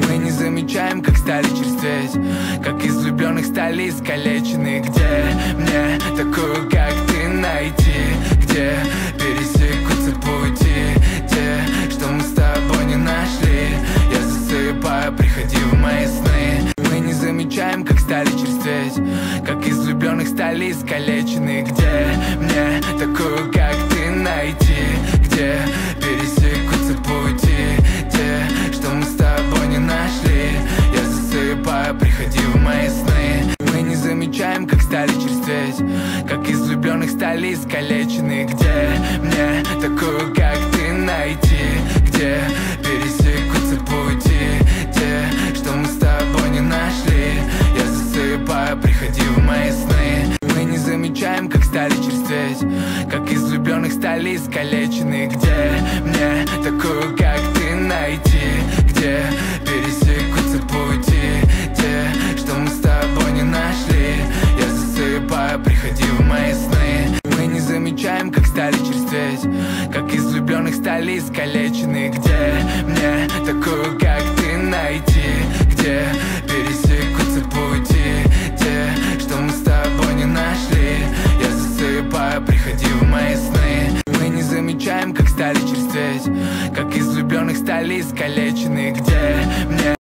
Мы не замечаем, как стали черстветь, как из влюбленных стали искалечены. Где мне такую, как ты, найти? Где пересекутся пути, те, что мы с тобой не нашли? Я засыпаю, приходи в мои сны. Мы не замечаем, как стали черстветь, как из влюбленных стали искалечены. Где мне такую, как ты, найти? Где пересекутся пути, те, что мы с тобой не нашли? Я засыпаю, приходи в мои сны. Мы не замечаем, как стали черстветь, как из влюбленных стали искалечены. Где мне такую, как ты, найти? Где пересекутся пути, те, что мы с тобой не нашли? Я засыпаю, приходи в мои сны. Мы не замечаем, как стали черстветь, как из влюбленных стали искалечены. Где мне такую, как ты, найти? Где пересекутся пути, те, что мы с тобой не нашли? Я засыпаю, приходи в мои сны. Мы не замечаем, как стали черстветь, как из влюбленных стали искалечены. Где мне такую, как ты, найти? Где пересекутся пути, те, что мы с тобой не нашли? Я засыпаю, приходи в мои сны. Мы не замечаем, как стали черстветь, как из влюбленных стали искалечены. Где мне